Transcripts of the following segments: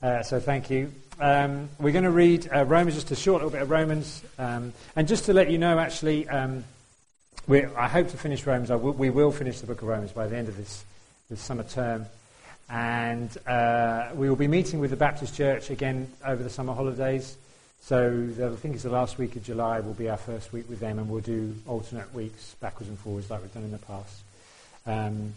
So thank you. We're going to read Romans, just a short little bit of Romans. And just to let you know, actually, I hope to finish Romans. We will finish the book of Romans by the end of this summer term. And we will be meeting with the Baptist Church again over the summer holidays. So I think it's the last week of July will be our first week with them, and we'll do alternate weeks backwards and forwards like we've done in the past.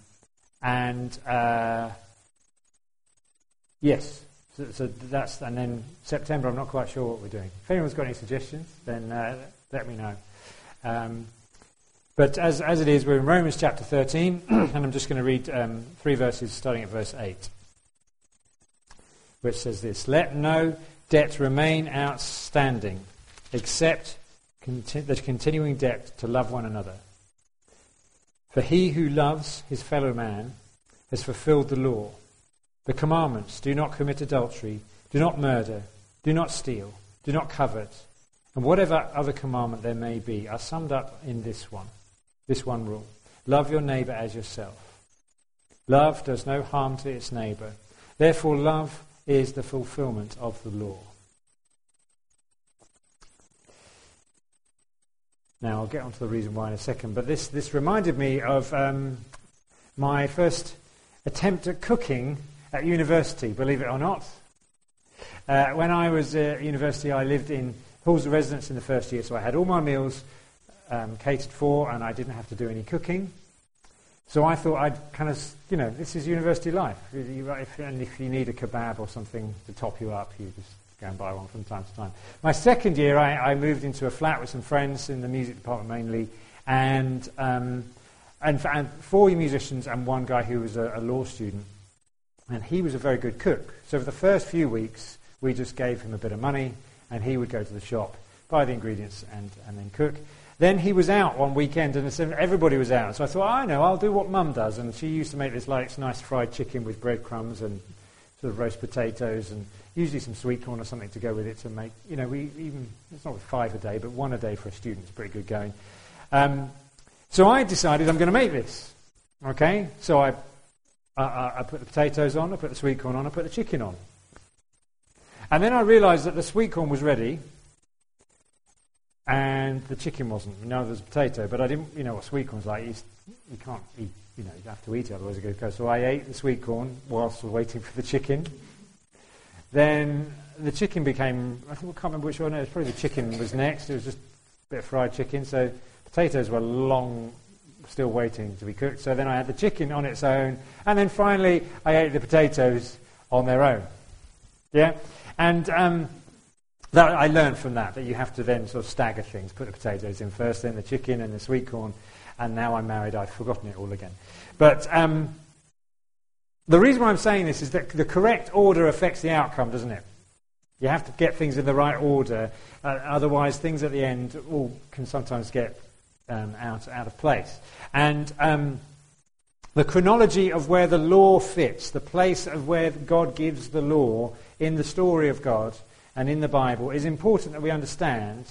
Yes, so that's, and then September I'm not quite sure what we're doing. If anyone's got any suggestions, then let me know. But as it is, we're in Romans chapter 13, and I'm just going to read 3 verses starting at verse 8, which says this: "Let no debt remain outstanding, except the continuing debt to love one another. For he who loves his fellow man has fulfilled the law. The commandments: do not commit adultery, do not murder, do not steal, do not covet, and whatever other commandment there may be, are summed up in this one rule: love your neighbour as yourself. Love does no harm to its neighbour. Therefore love is the fulfilment of the law." Now I'll get onto the reason why in a second, but this reminded me of my first attempt at cooking at university, believe it or not. When I was at university, I lived in halls of residence in the first year, so I had all my meals catered for, and I didn't have to do any cooking. So I thought I'd kind of, this is university life. If you need a kebab or something to top you up, you just go and buy one from time to time. My second year, I moved into a flat with some friends in the music department mainly, and 4 musicians and one guy who was a law student. And he was a very good cook. So for the first few weeks, we just gave him a bit of money, and he would go to the shop, buy the ingredients, and then cook. Then he was out one weekend, and everybody was out. So I thought, I know, I'll do what Mum does. And she used to make this nice fried chicken with breadcrumbs and sort of roast potatoes, and usually some sweet corn or something to go with it to make, it's not 5 a day, but 1 a day for a student is pretty good going. So I decided I'm going to make this. Okay? So I put the potatoes on, I put the sweet corn on, I put the chicken on. And then I realised that the sweet corn was ready, and the chicken wasn't. Neither was the potato, but I didn't, what sweet corn's like. You can't eat, you have to eat it, otherwise it goes cold. So I ate the sweet corn whilst waiting for the chicken. Then the chicken became, I can't remember which one, it was probably the chicken was next. It was just a bit of fried chicken, so potatoes were still waiting to be cooked. So then I had the chicken on its own, and then finally I ate the potatoes on their own. Yeah? And that I learned from that you have to then sort of stagger things, put the potatoes in first, then the chicken and the sweet corn, and now I'm married, I've forgotten it all again. But the reason why I'm saying this is that the correct order affects the outcome, doesn't it? You have to get things in the right order, otherwise things at the end can sometimes get out of place. And the chronology of where the law fits, the place of where God gives the law in the story of God and in the Bible, is important that we understand,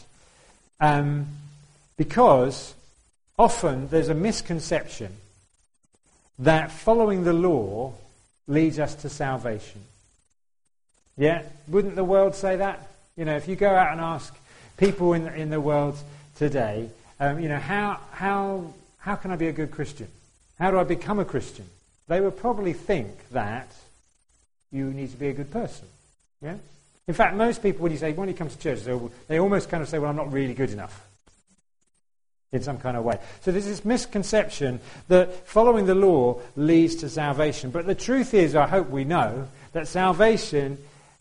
because often there's a misconception that following the law leads us to salvation. Yeah? Wouldn't the world say that? If you go out and ask people in the world today, how can I be a good Christian? How do I become a Christian? They would probably think that you need to be a good person. Yeah? In fact, most people, when you come to church, they almost kind of say, well, I'm not really good enough in some kind of way. So there's this misconception that following the law leads to salvation. But the truth is, I hope we know, that salvation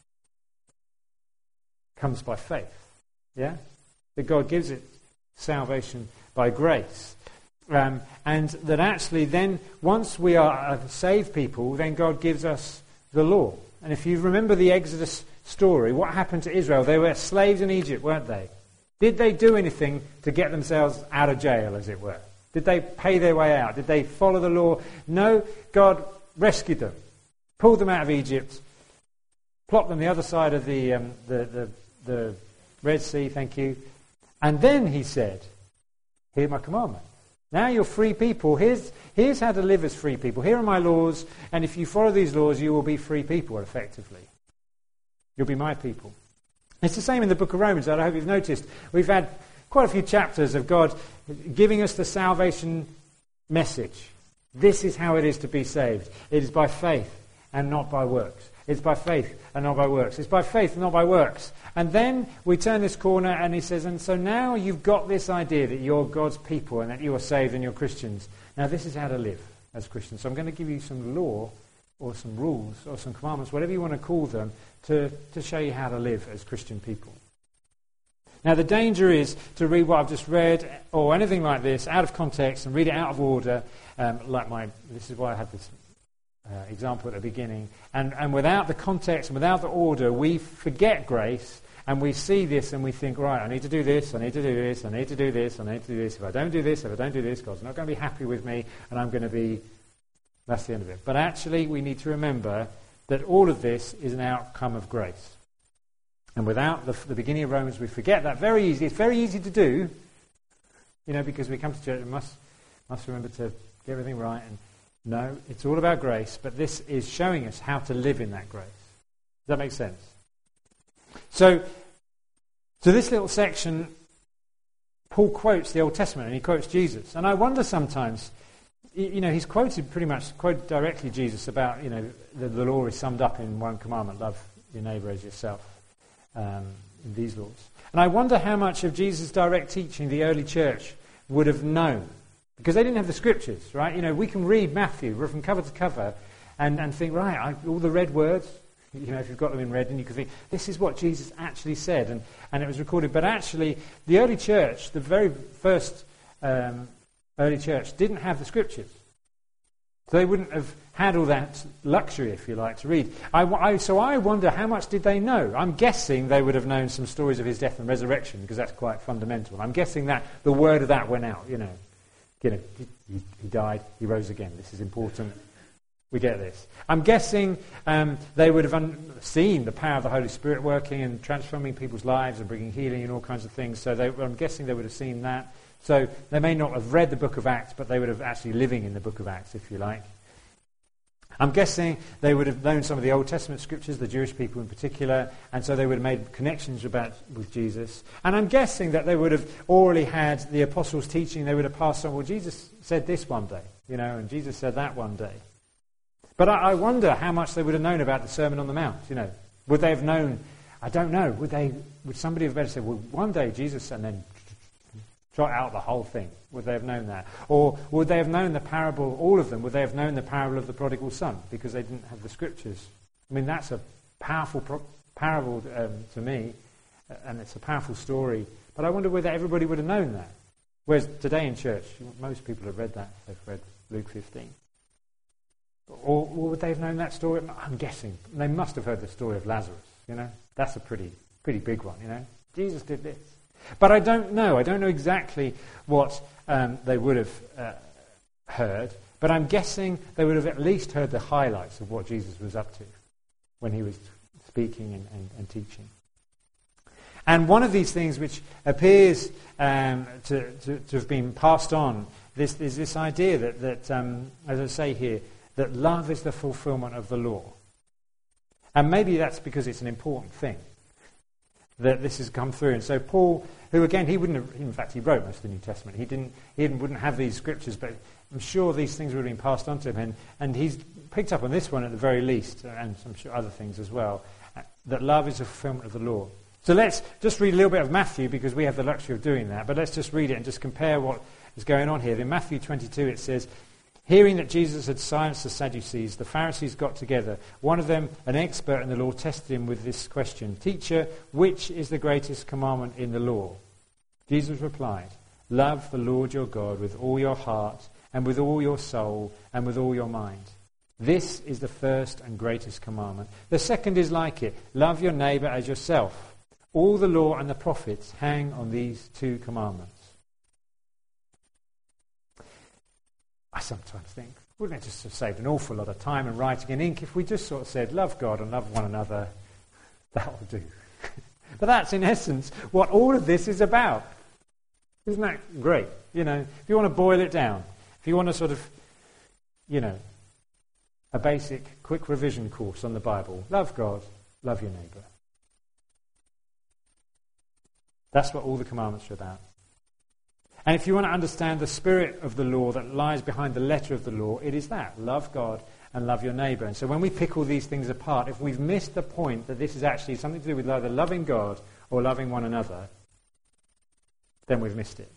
comes by faith. Yeah? That God gives it salvation by grace. And that actually then, once we are saved people, then God gives us the law. And if you remember the Exodus story, what happened to Israel? They were slaves in Egypt, weren't they? Did they do anything to get themselves out of jail, as it were? Did they pay their way out? Did they follow the law? No, God rescued them, pulled them out of Egypt, plopped them the other side of the Red Sea, thank you. And then he said, "Hear my commandment. Now you're free people. Here's how to live as free people. Here are my laws, and if you follow these laws, you will be free people, effectively." You'll be my people. It's the same in the book of Romans. I hope you've noticed. We've had quite a few chapters of God giving us the salvation message. This is how it is to be saved. It is by faith and not by works. It's by faith and not by works. It's by faith and not by works. And then we turn this corner and he says, and so now you've got this idea that you're God's people and that you are saved and you're Christians. Now this is how to live as Christians. So I'm going to give you some law or some rules or some commandments, whatever you want to call them, to show you how to live as Christian people. Now the danger is to read what I've just read or anything like this out of context and read it out of order, this is why I had this example at the beginning, and without the context and without the order, we forget grace and we see this and we think, right, I need to do this, I need to do this, I need to do this, I need to do this. If I don't do this, God's not going to be happy with me and I'm going to be... That's the end of it. But actually, we need to remember that all of this is an outcome of grace. And without the beginning of Romans, we forget that very easy. It's very easy to do, because we come to church and must remember to get everything right. And no, it's all about grace, but this is showing us how to live in that grace. Does that make sense? So this little section, Paul quotes the Old Testament and he quotes Jesus. And I wonder sometimes, he's quoted directly Jesus about, the law is summed up in one commandment, love your neighbour as yourself, in these laws. And I wonder how much of Jesus' direct teaching the early church would have known. Because they didn't have the scriptures, right? We can read Matthew from cover to cover and think, right, all the red words, if you've got them in red, and you can think, this is what Jesus actually said, and it was recorded. But actually, the early church, the very first early church, didn't have the scriptures. So they wouldn't have had all that luxury, if you like, to read. So I wonder, how much did they know? I'm guessing they would have known some stories of his death and resurrection, because that's quite fundamental. I'm guessing that the word of that went out, he died, he rose again. This is important. We get this. I'm guessing they would have seen the power of the Holy Spirit working and transforming people's lives and bringing healing and all kinds of things. So I'm guessing they would have seen that. So they may not have read the book of Acts, but they would have actually living in the book of Acts, if you like. I'm guessing they would have known some of the Old Testament scriptures, the Jewish people in particular, and so they would have made connections with Jesus. And I'm guessing that they would have already had the apostles' teaching. They would have passed on, well, Jesus said this one day, and Jesus said that one day. But I wonder how much they would have known about the Sermon on the Mount. Would they have known? I don't know. Would somebody have better said, well, one day Jesus, and then trot out the whole thing? Would they have known that? Or would they have known the parable, all of them, would they have known the parable of the prodigal son because they didn't have the scriptures? I mean, that's a powerful parable to me, and it's a powerful story. But I wonder whether everybody would have known that. Whereas today in church, most people have read that. They've read Luke 15. Or would they have known that story? I'm guessing. They must have heard the story of Lazarus, That's a pretty big one, Jesus did this. But I don't know. I don't know exactly what they would have heard. But I'm guessing they would have at least heard the highlights of what Jesus was up to when he was speaking and teaching. And one of these things which appears to have been passed on is this idea that as I say here, that love is the fulfillment of the law. And maybe that's because it's an important thing that this has come through. And so Paul, who again, he wouldn't have, in fact, he wrote most of the New Testament. He wouldn't have these scriptures, but I'm sure these things would have been passed on to him. And he's picked up on this one at the very least, and I'm sure other things as well, that love is a fulfillment of the law. So let's just read a little bit of Matthew, because we have the luxury of doing that. But let's just read it and just compare what is going on here. In Matthew 22 it says, hearing that Jesus had silenced the Sadducees, the Pharisees got together. One of them, an expert in the law, tested him with this question, Teacher, which is the greatest commandment in the law? Jesus replied, love the Lord your God with all your heart and with all your soul and with all your mind. This is the first and greatest commandment. The second is like it, love your neighbour as yourself. All the law and the prophets hang on these two commandments. I sometimes think, wouldn't it just have saved an awful lot of time and writing and ink if we just sort of said, love God and love one another, that will do. But that's in essence what all of this is about. Isn't that great? If you want to boil it down, if you want to sort of, a basic quick revision course on the Bible, love God, love your neighbour. That's what all the commandments are about. And if you want to understand the spirit of the law that lies behind the letter of the law, it is that. Love God and love your neighbour. And so when we pick all these things apart, if we've missed the point that this is actually something to do with either loving God or loving one another, then we've missed it.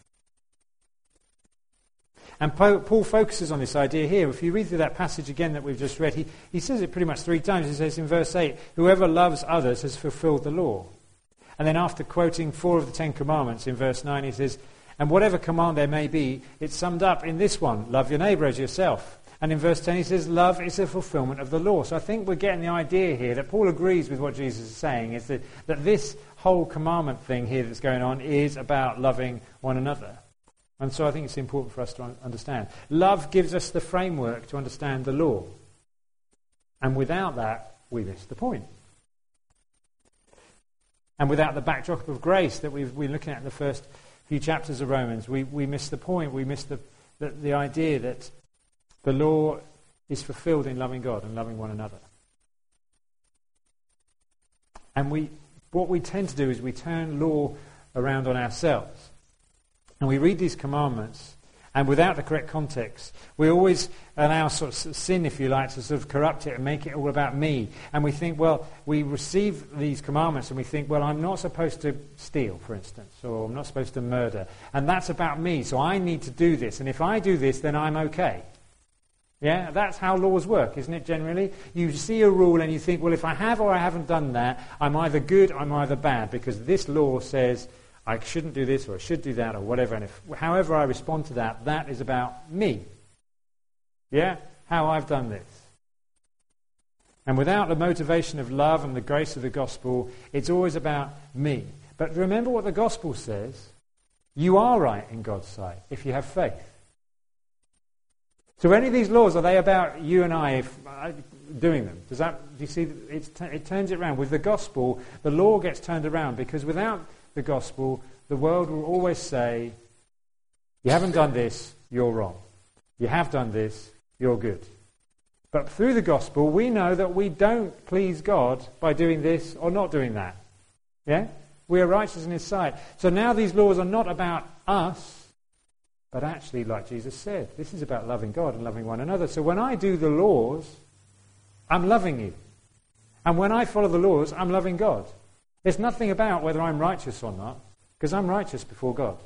And Paul focuses on this idea here. If you read through that passage again that we've just read, he says it pretty much 3 times. He says in verse 8, whoever loves others has fulfilled the law. And then after quoting 4 of the 10 commandments in verse 9, he says, and whatever command there may be, it's summed up in this one, love your neighbour as yourself. And in verse 10 he says, love is a fulfilment of the law. So I think we're getting the idea here that Paul agrees with what Jesus is saying, is that this whole commandment thing here that's going on is about loving one another. And so I think it's important for us to understand. Love gives us the framework to understand the law. And without that, we miss the point. And without the backdrop of grace that we're looking at in the first few chapters of Romans, we miss the point. We miss the idea that the law is fulfilled in loving God and loving one another. And what we tend to do is we turn law around on ourselves. And we read these commandments, and without the correct context, we always allow sort of sin, if you like, to sort of corrupt it and make it all about me. And we think, well, we receive these commandments and we think, well, I'm not supposed to steal, for instance, or I'm not supposed to murder. And that's about me, so I need to do this. And if I do this, then I'm okay. Yeah, that's how laws work, isn't it, generally? You see a rule and you think, well, if I have or I haven't done that, I'm either good or I'm either bad, because this law says I shouldn't do this or I should do that or whatever. And however I respond to that, that is about me. Yeah? How I've done this. And without the motivation of love and the grace of the gospel, it's always about me. But remember what the gospel says. You are right in God's sight if you have faith. So any of these laws, are they about you and I doing them? Do you see? It turns it around. With the gospel, the law gets turned around, because without the gospel, the world will always say, you haven't done this, you're wrong. You have done this, you're good. But through the gospel, we know that we don't please God by doing this or not doing that. Yeah? We are righteous in his sight. So now these laws are not about us, but actually, like Jesus said, this is about loving God and loving one another. So when I do the laws, I'm loving you. And when I follow the laws, I'm loving God. It's nothing about whether I'm righteous or not, because I'm righteous before God.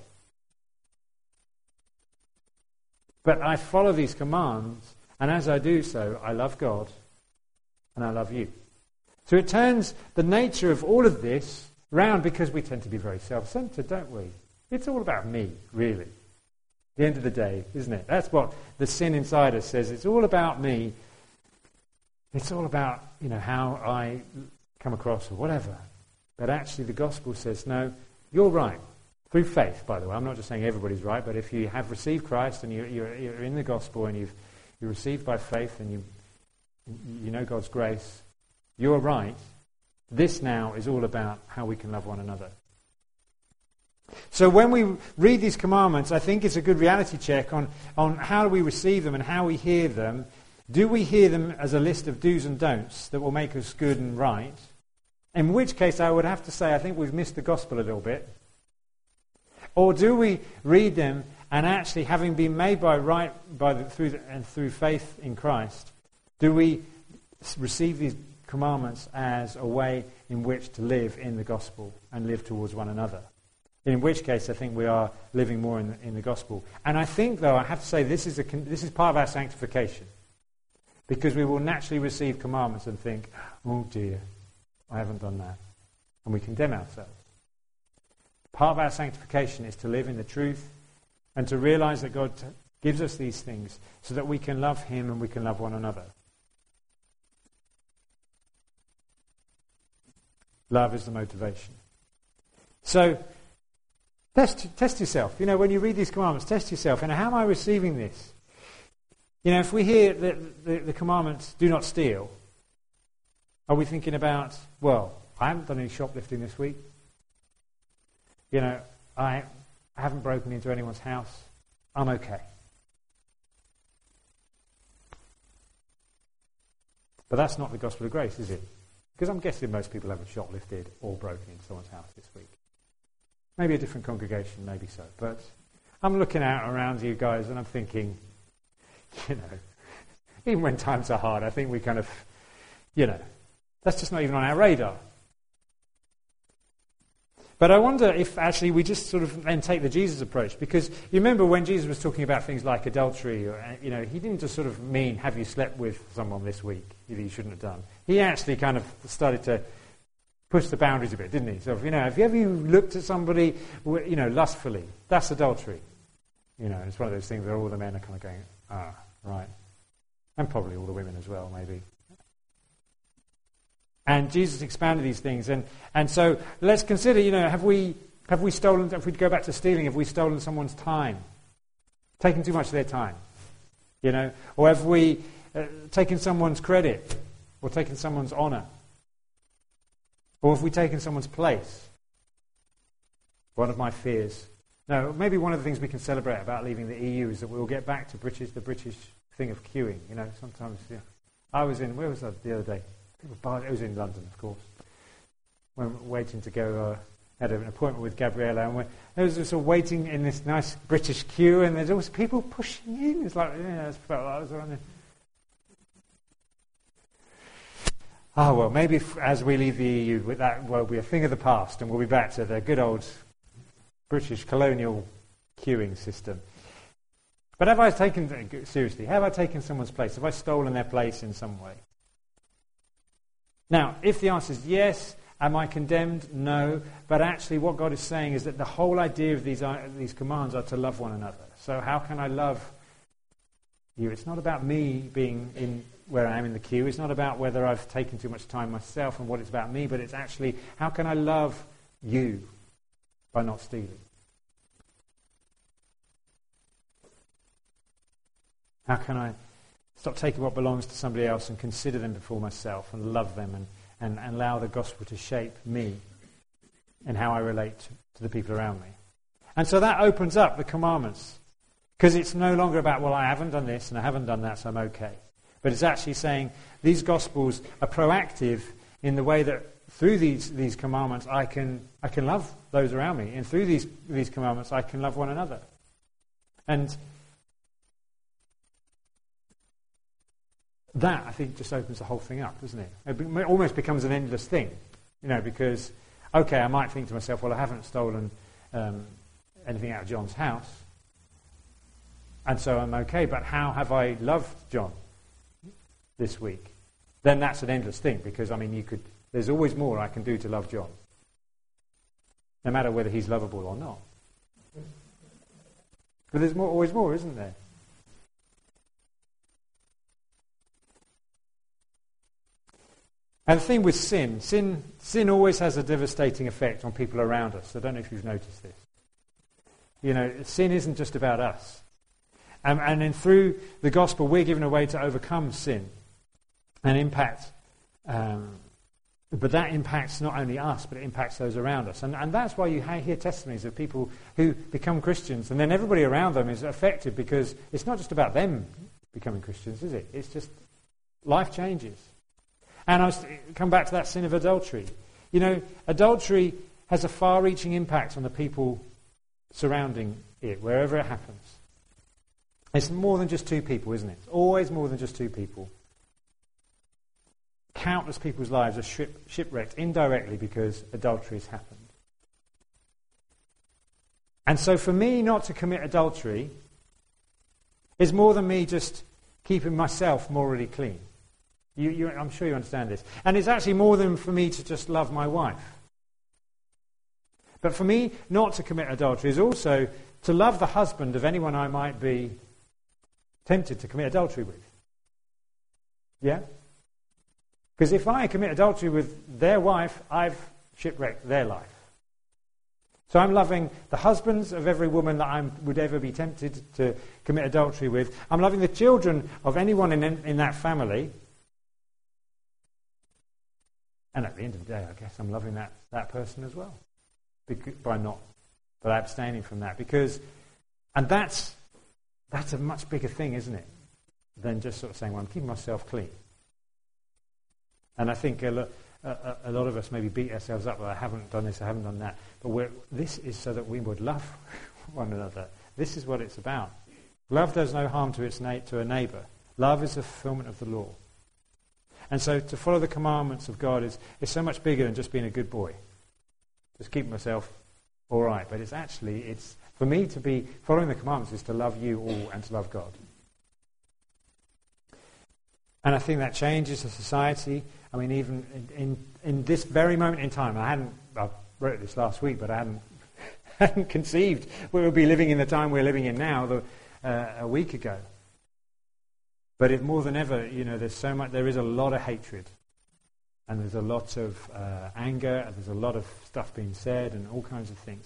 But I follow these commands, and as I do so, I love God and I love you. So it turns the nature of all of this round, because we tend to be very self-centered, don't we? It's all about me, really. At the end of the day, isn't it? That's what the sin inside us says. It's all about me. It's all about, how I come across or whatever. But actually the gospel says, no, you're right. Through faith, by the way. I'm not just saying everybody's right, but if you have received Christ and you're in the gospel and you're received by faith and you know God's grace, you're right. This now is all about how we can love one another. So when we read these commandments, I think it's a good reality check on how we receive them and how we hear them. Do we hear them as a list of do's and don'ts that will make us good and right? In which case, I would have to say, I think we've missed the gospel a little bit. Or do we read them and actually, having been made through faith in Christ, do we receive these commandments as a way in which to live in the gospel and live towards one another? In which case, I think we are living more in the gospel. And I think, though, I have to say, this is part of our sanctification, because we will naturally receive commandments and think, oh dear, I haven't done that. And we condemn ourselves. Part of our sanctification is to live in the truth and to realize that God gives us these things so that we can love him and we can love one another. Love is the motivation. So, test yourself. When you read these commandments, test yourself. And how am I receiving this? If we hear the commandments, do not steal, are we thinking about, well, I haven't done any shoplifting this week. I haven't broken into anyone's house. I'm okay. But that's not the gospel of grace, is it? Because I'm guessing most people haven't shoplifted or broken into someone's house this week. Maybe a different congregation, maybe so. But I'm looking out around you guys and I'm thinking, even when times are hard, I think we kind of, that's just not even on our radar. But I wonder if actually we just sort of then take the Jesus approach. Because you remember when Jesus was talking about things like adultery, he didn't just sort of mean, have you slept with someone this week that you shouldn't have done. He actually kind of started to push the boundaries a bit, didn't he? So, have you ever looked at somebody, lustfully? That's adultery. It's one of those things where all the men are kind of going, right. And probably all the women as well, maybe. And Jesus expanded these things. And so let's consider, have we stolen, if we go back to stealing, have we stolen someone's time? Taken too much of their time? Or have we taken someone's credit? Or taken someone's honour? Or have we taken someone's place? One of my fears. No, maybe one of the things we can celebrate about leaving the EU is that we'll get back to the British thing of queuing. Sometimes, I was where was I the other day? It was in London, of course. When waiting to go, had an appointment with Gabriella, and there was just waiting in this nice British queue, and there's always people pushing in. It's like, it felt like I was around there. Well, maybe as we leave the EU, that will be a thing of the past, and we'll be back to the good old British colonial queuing system. But have I taken someone's place? Have I stolen their place in some way? Now, if the answer is yes, am I condemned? No. But actually what God is saying is that the whole idea of these commands are to love one another. So how can I love you? It's not about me being in where I am in the queue. It's not about whether I've taken too much time myself and what it's about me, but it's actually how can I love you by not stealing? How can I stop taking what belongs to somebody else and consider them before myself and love them and allow the gospel to shape me and how I relate to the people around me? And so that opens up the commandments. Because it's no longer about, I haven't done this and I haven't done that, so I'm okay. But it's actually saying these gospels are proactive in the way that through these commandments I can love those around me. And through these commandments I can love one another. And that, I think, just opens the whole thing up, doesn't it? It almost becomes an endless thing, because, I might think to myself, I haven't stolen anything out of John's house, and so I'm okay, but how have I loved John this week? Then that's an endless thing, because, there's always more I can do to love John, no matter whether he's lovable or not. But there's always more, isn't there? And the thing with sin always has a devastating effect on people around us. I don't know if you've noticed this. Sin isn't just about us. And then through the gospel, we're given a way to overcome sin and impact. But that impacts not only us, but it impacts those around us. And that's why you hear testimonies of people who become Christians, and then everybody around them is affected, because it's not just about them becoming Christians, is it? It's just life changes. And I come back to that sin of adultery. Adultery has a far-reaching impact on the people surrounding it, wherever it happens. It's more than just two people, isn't it? It's always more than just two people. Countless people's lives are shipwrecked indirectly because adultery has happened. And so for me not to commit adultery is more than me just keeping myself morally clean. I'm sure you understand this. And it's actually more than for me to just love my wife. But for me not to commit adultery is also to love the husband of anyone I might be tempted to commit adultery with. Yeah? Because if I commit adultery with their wife, I've shipwrecked their life. So I'm loving the husbands of every woman that I would ever be tempted to commit adultery with. I'm loving the children of anyone in that family. And at the end of the day, I guess I'm loving that person as well. By abstaining from that. And that's a much bigger thing, isn't it? Than just sort of saying, I'm keeping myself clean. And I think a lot of us maybe beat ourselves up, well, I haven't done this, I haven't done that. But this is so that we would love one another. This is what it's about. Love does no harm to a neighbour. Love is the fulfillment of the law. And so to follow the commandments of God is so much bigger than just being a good boy. Just keep myself all right. But it's for me to be following the commandments is to love you all and to love God. And I think that changes the society. I mean, even in this very moment in time, I wrote this last week, but I hadn't conceived we would be living in the time we're living in now a week ago. But more than ever, there is a lot of hatred, and there's a lot of anger, and there's a lot of stuff being said, and all kinds of things.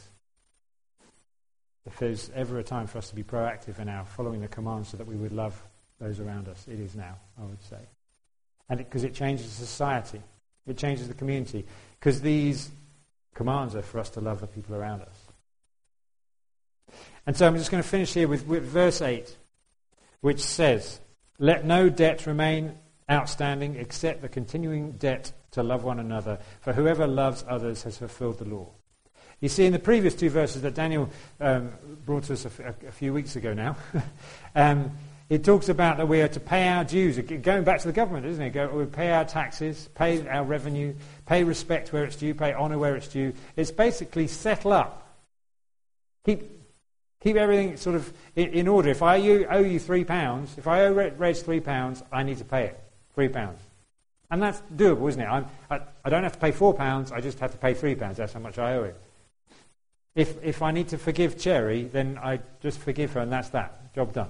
If there's ever a time for us to be proactive in our following the commands so that we would love those around us, it is now, I would say. And because it changes society, it changes the community, because these commands are for us to love the people around us. And so I'm just going to finish here with verse 8, which says, "Let no debt remain outstanding except the continuing debt to love one another, for whoever loves others has fulfilled the law." You see in the previous two verses that Daniel brought to us a few weeks ago now, it talks about that we are to pay our dues, going back to the government, isn't it? We pay our taxes, pay our revenue, pay respect where it's due, pay honour where it's due. It's basically settle up. Keep everything sort of in order. If I owe you £3, if I owe Reg £3, I need to pay it, £3. And that's doable, isn't it? I don't have to pay £4, I just have to pay £3. That's how much I owe it. If I need to forgive Cherry, then I just forgive her and that's that. Job done.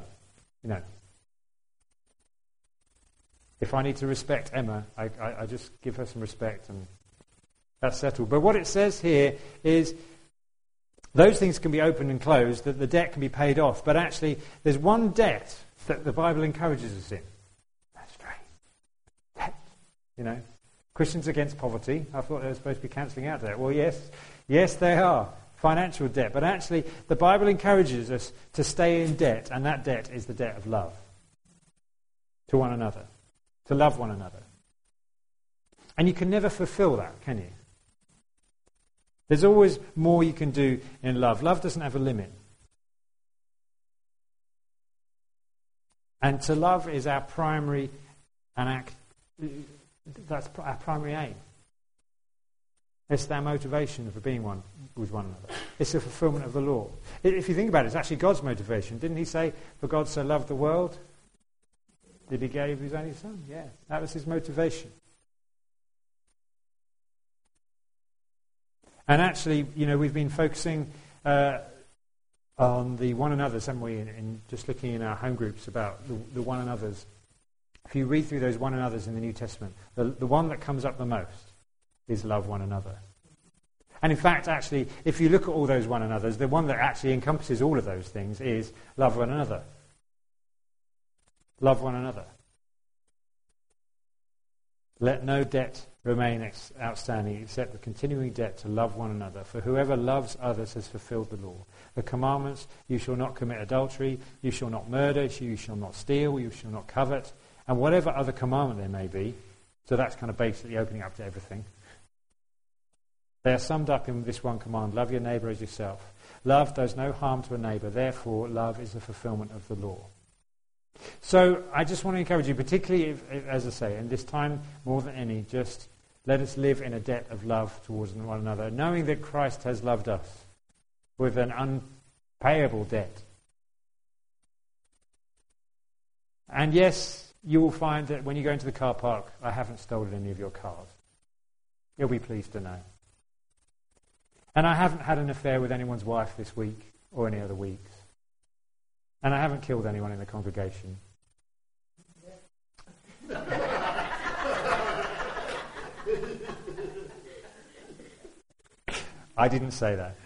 If I need to respect Emma, I just give her some respect and that's settled. But what it says here is those things can be opened and closed, that the debt can be paid off. But actually, there's one debt that the Bible encourages us in. That's right. Debt. Christians against poverty. I thought they were supposed to be cancelling out debt. Well, yes, they are. Financial debt. But actually, the Bible encourages us to stay in debt, and that debt is the debt of love to one another, to love one another. And you can never fulfill that, can you? There's always more you can do in love. Love doesn't have a limit. And to love is our primary that's our primary aim. It's our motivation for being one with one another. It's the fulfillment of the law. If you think about it, it's actually God's motivation. Didn't he say, "For God so loved the world, that he gave his only son"? Yeah, that was his motivation. And actually, we've been focusing on the one another's, haven't we, in just looking in our home groups about the one another's. If you read through those one another's in the New Testament, the one that comes up the most is love one another. And in fact, actually, if you look at all those one another's, the one that actually encompasses all of those things is love one another. Love one another. Let no debt remain outstanding except the continuing debt to love one another. For whoever loves others has fulfilled the law. The commandments, you shall not commit adultery, you shall not murder, you shall not steal, you shall not covet, and whatever other commandment there may be. So that's kind of basically opening up to everything. They are summed up in this one command: love your neighbour as yourself. Love does no harm to a neighbour, therefore love is the fulfillment of the law. So I just want to encourage you, particularly, if, as I say, in this time more than any, just let us live in a debt of love towards one another, knowing that Christ has loved us with an unpayable debt. And yes, you will find that when you go into the car park, I haven't stolen any of your cars. You'll be pleased to know. And I haven't had an affair with anyone's wife this week or any other weeks. And I haven't killed anyone in the congregation. I didn't say that.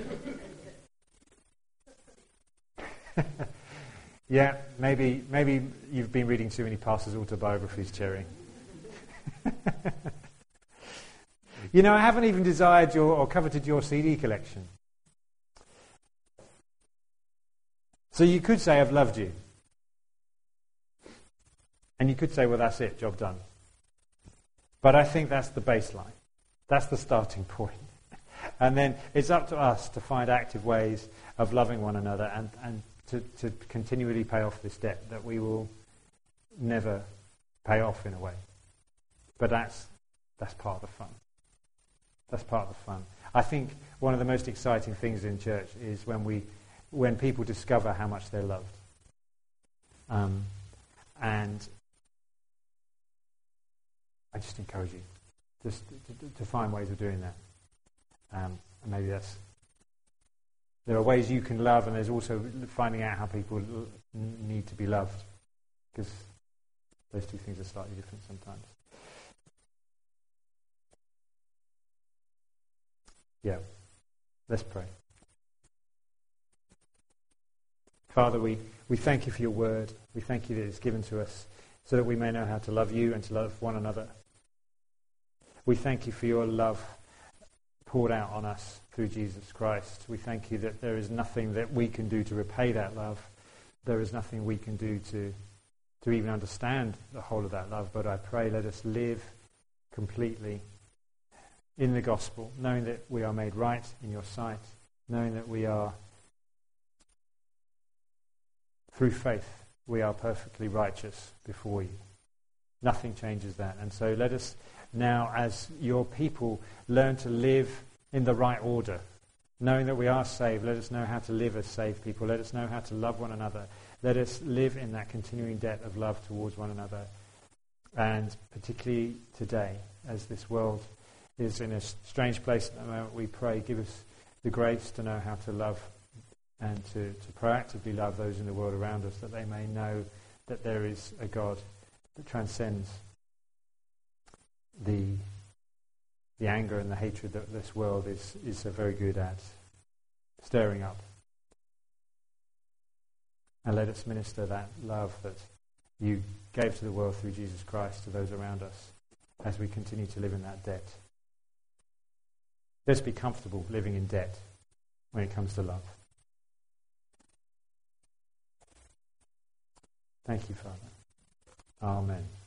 Yeah, maybe you've been reading too many pastors' autobiographies, Cherry. I haven't even desired or coveted your CD collection. So you could say, I've loved you. And you could say, well, that's it, job done. But I think that's the baseline. That's the starting point. And then it's up to us to find active ways of loving one another and to continually pay off this debt that we will never pay off in a way. But that's part of the fun. That's part of the fun. I think one of the most exciting things in church is when people discover how much they're loved. And I just encourage you just to find ways of doing that. And maybe there are ways you can love, and there's also finding out how people need to be loved, because those two things are slightly different sometimes. Yeah, let's pray. Father, we thank you for your word. We thank you that it's given to us so that we may know how to love you and to love one another. We thank you for your love poured out on us through Jesus Christ. We thank you that there is nothing that we can do to repay that love. There is nothing we can do to even understand the whole of that love. But I pray, let us live completely in the gospel, knowing that we are made right in your sight, knowing that we are, through faith, we are perfectly righteous before you. Nothing changes that. And so let us now, as your people, learn to live in the right order. Knowing that we are saved, let us know how to live as saved people. Let us know how to love one another. Let us live in that continuing debt of love towards one another. And particularly today, as this world is in a strange place at the moment, we pray, give us the grace to know how to love and to proactively love those in the world around us, that they may know that there is a God that transcends the anger and the hatred that this world is so very good at stirring up. And let us minister that love that you gave to the world through Jesus Christ to those around us as we continue to live in that debt. Let's be comfortable living in debt when it comes to love. Thank you, Father. Amen.